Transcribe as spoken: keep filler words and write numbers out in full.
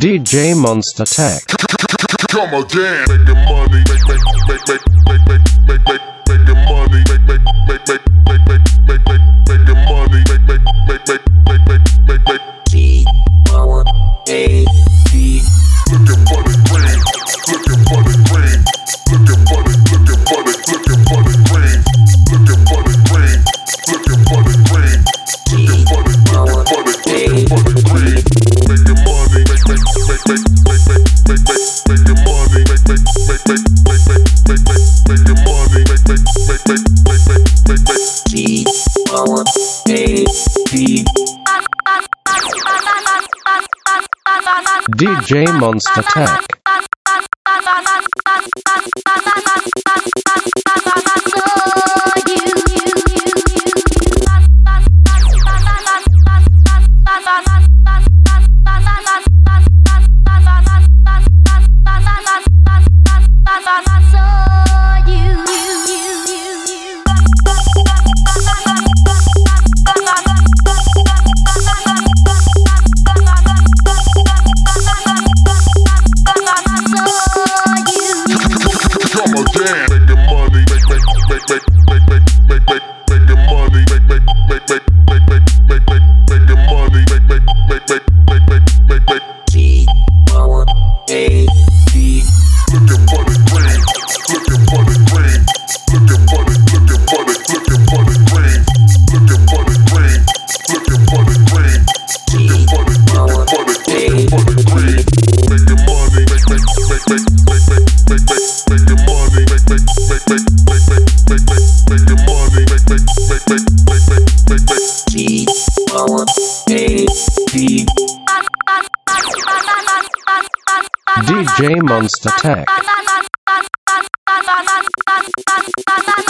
D J Monster Tech. Come again, making money, make make make make make make make make making money, make make make make make make make make making money, make make make make make make make make G power A B. Looking for the green, looking for the green, looking for the looking for the looking for the green, looking for the green, looking for the green, looking for the looking for the looking for the green, making money, make make make make make make make make making money, make make make make make make make make making money, make make make make make make make make G power A B. D J Monster Tech. D J Monster Tech.